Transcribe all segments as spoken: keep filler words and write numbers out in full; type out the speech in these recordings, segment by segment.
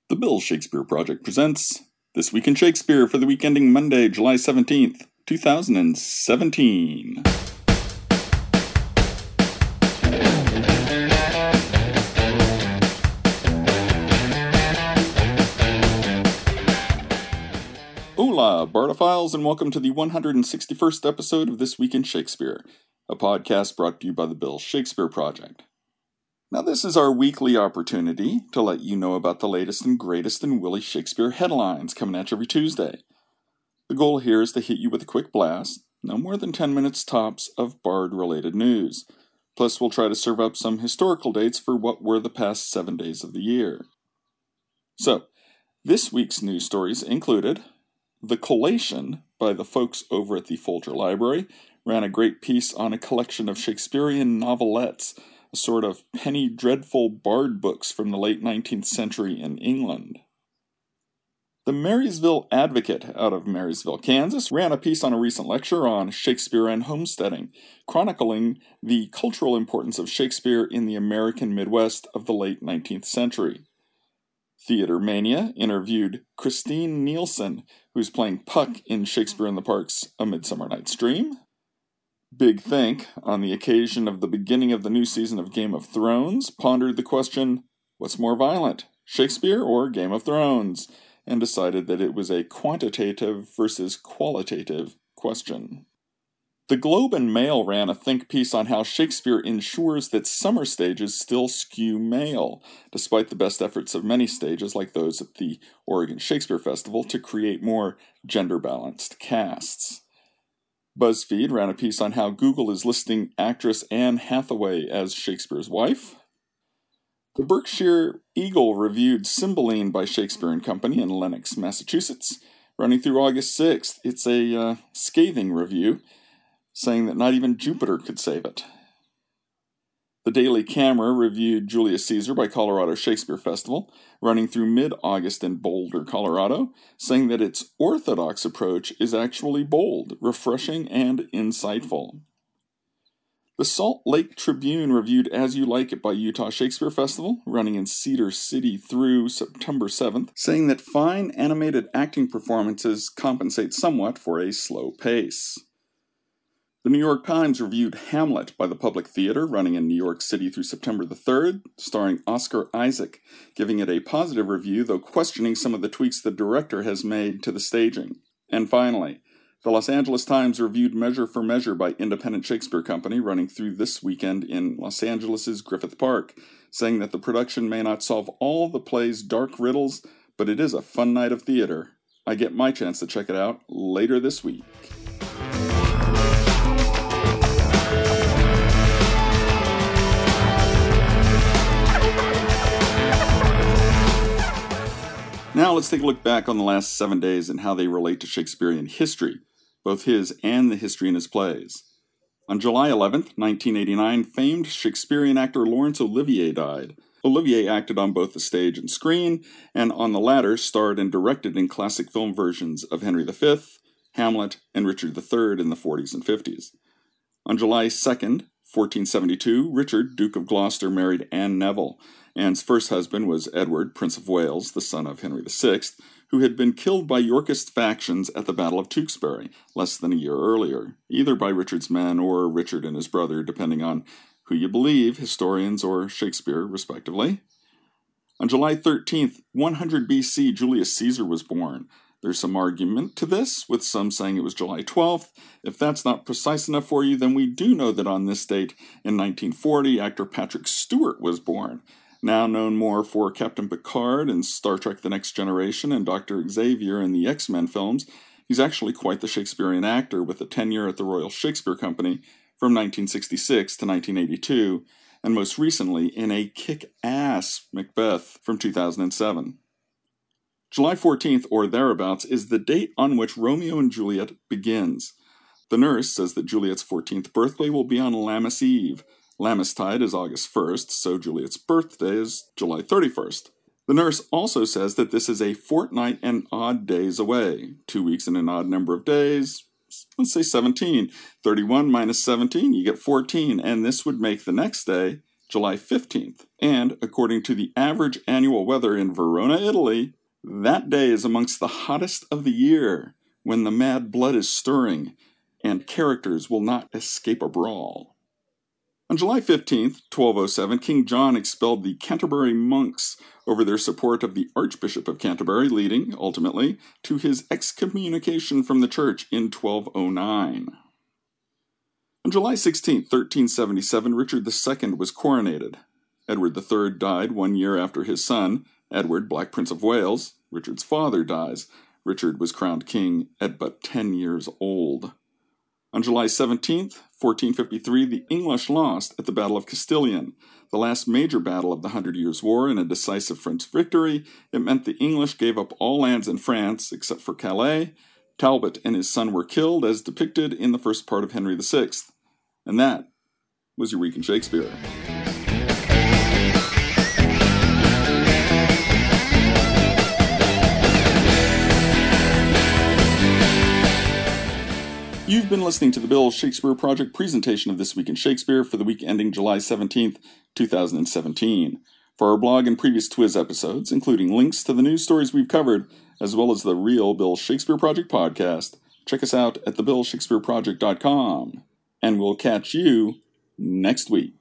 The Bill Shakespeare Project presents This Week in Shakespeare for the week ending Monday, July seventeenth, two thousand seventeen. Hola, Bardophiles, and welcome to the one hundred sixty-first episode of This Week in Shakespeare, a podcast brought to you by the Bill Shakespeare Project. Now, this is our weekly opportunity to let you know about the latest and greatest in Willie Shakespeare headlines coming at you every Tuesday. The goal here is to hit you with a quick blast, no more than ten minutes tops, of Bard-related news. Plus, we'll try to serve up some historical dates for what were the past seven days of the year. So, this week's news stories included The Collation by the folks over at the Folger Library ran a great piece on a collection of Shakespearean novelettes, a sort of penny dreadful bard books from the late nineteenth century in England. The Marysville Advocate out of Marysville, Kansas, ran a piece on a recent lecture on Shakespeare and homesteading, chronicling the cultural importance of Shakespeare in the American Midwest of the late nineteenth century. Theater Mania interviewed Christine Nielsen, who's playing Puck in Shakespeare in the Park's A Midsummer Night's Dream. Big Think, on the occasion of the beginning of the new season of Game of Thrones, pondered the question, what's more violent, Shakespeare or Game of Thrones? And decided that it was a quantitative versus qualitative question. The Globe and Mail ran a think piece on how Shakespeare ensures that summer stages still skew male, despite the best efforts of many stages like those at the Oregon Shakespeare Festival to create more gender-balanced casts. BuzzFeed ran a piece on how Google is listing actress Anne Hathaway as Shakespeare's wife. The Berkshire Eagle reviewed Cymbeline by Shakespeare and Company in Lenox, Massachusetts, running through August sixth. It's a uh, scathing review, saying that not even Jupiter could save it. The Daily Camera reviewed Julius Caesar by Colorado Shakespeare Festival, running through mid-August in Boulder, Colorado, saying that its orthodox approach is actually bold, refreshing, and insightful. The Salt Lake Tribune reviewed As You Like It by Utah Shakespeare Festival, running in Cedar City through September seventh, saying that fine animated acting performances compensate somewhat for a slow pace. The New York Times reviewed Hamlet by the Public Theater, running in New York City through September the third, starring Oscar Isaac, giving it a positive review, though questioning some of the tweaks the director has made to the staging. And finally, the Los Angeles Times reviewed Measure for Measure by Independent Shakespeare Company, running through this weekend in Los Angeles' Griffith Park, saying that the production may not solve all the play's dark riddles, but it is a fun night of theater. I get my chance to check it out later this week. Now let's take a look back on the last seven days and how they relate to Shakespearean history, both his and the history in his plays. On July eleventh, nineteen eighty-nine, famed Shakespearean actor Laurence Olivier died. Olivier acted on both the stage and screen, and on the latter starred and directed in classic film versions of Henry the Fifth, Hamlet, and Richard the Third in the forties and fifties. On July second, fourteen seventy-two, Richard, Duke of Gloucester, married Anne Neville. Anne's first husband was Edward, Prince of Wales, the son of Henry the Sixth, who had been killed by Yorkist factions at the Battle of Tewkesbury less than a year earlier, either by Richard's men or Richard and his brother, depending on who you believe, historians or Shakespeare, respectively. On July thirteenth, one hundred B C, Julius Caesar was born. There's some argument to this, with some saying it was July twelfth. If that's not precise enough for you, then we do know that on this date, in nineteen forty, actor Patrick Stewart was born. Now known more for Captain Picard in Star Trek The Next Generation and Doctor Xavier in the X-Men films, he's actually quite the Shakespearean actor with a tenure at the Royal Shakespeare Company from nineteen sixty-six to nineteen eighty-two, and most recently in a kick-ass Macbeth from two thousand seven. July fourteenth, or thereabouts, is the date on which Romeo and Juliet begins. The nurse says that Juliet's fourteenth birthday will be on Lammas Eve. Lammastide is August first, so Juliet's birthday is July thirty-first. The nurse also says that this is a fortnight and odd days away. Two weeks and an odd number of days, let's say seventeen. thirty-one minus seventeen, you get fourteen, and this would make the next day July fifteenth. And according to the average annual weather in Verona, Italy, that day is amongst the hottest of the year, when the mad blood is stirring, and characters will not escape a brawl. On July fifteenth, twelve oh seven, King John expelled the Canterbury monks over their support of the Archbishop of Canterbury, leading, ultimately, to his excommunication from the church in twelve oh nine. On July sixteenth, thirteen seventy-seven, Richard the Second was coronated. Edward the Third died one year after his son, Edward, Black Prince of Wales, Richard's father, dies. Richard was crowned king at but ten years old. On July seventeenth, fourteen fifty-three, the English lost at the Battle of Castilian, the last major battle of the Hundred Years' War. In a decisive French victory, it meant the English gave up all lands in France except for Calais. Talbot and his son were killed, as depicted in the first part of Henry the Sixth. And that was your Week in Shakespeare. You've been listening to the Bill Shakespeare Project presentation of This Week in Shakespeare for the week ending July seventeenth, two thousand seventeen. For our blog and previous Twiz episodes, including links to the news stories we've covered, as well as the real Bill Shakespeare Project podcast, check us out at the bill shakespeare project dot com. And we'll catch you next week.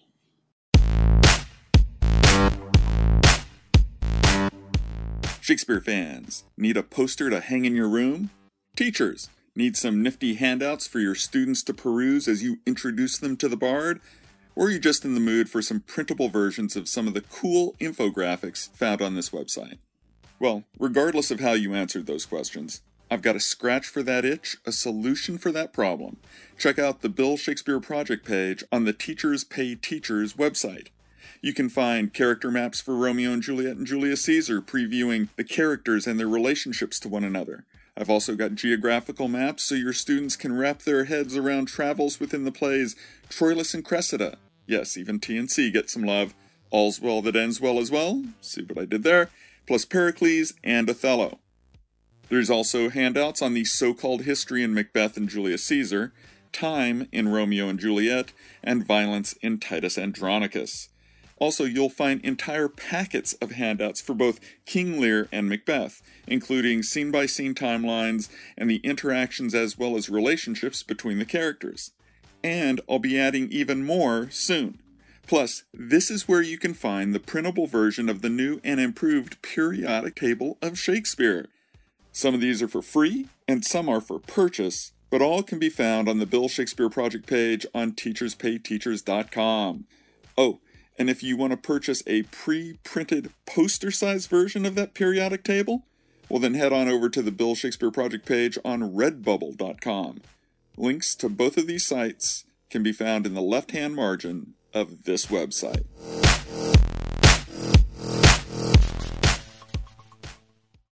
Shakespeare fans, need a poster to hang in your room? Teachers, need some nifty handouts for your students to peruse as you introduce them to the Bard? Or are you just in the mood for some printable versions of some of the cool infographics found on this website? Well, regardless of how you answered those questions, I've got a scratch for that itch, a solution for that problem. Check out the Bill Shakespeare Project page on the Teachers Pay Teachers website. You can find character maps for Romeo and Juliet and Julius Caesar, previewing the characters and their relationships to one another. I've also got geographical maps so your students can wrap their heads around travels within the plays Troilus and Cressida. Yes, even T N C gets some love. All's Well That Ends Well as well. See what I did there? Plus Pericles and Othello. There's also handouts on the so-called history in Macbeth and Julius Caesar, time in Romeo and Juliet, and violence in Titus Andronicus. Also, you'll find entire packets of handouts for both King Lear and Macbeth, including scene-by-scene timelines and the interactions as well as relationships between the characters. And I'll be adding even more soon. Plus, this is where you can find the printable version of the new and improved periodic table of Shakespeare. Some of these are for free, and some are for purchase, but all can be found on the Bill Shakespeare Project page on teachers pay teachers dot com. Oh, and if you want to purchase a pre-printed poster-sized version of that periodic table, well then head on over to the Bill Shakespeare Project page on redbubble dot com. Links to both of these sites can be found in the left-hand margin of this website.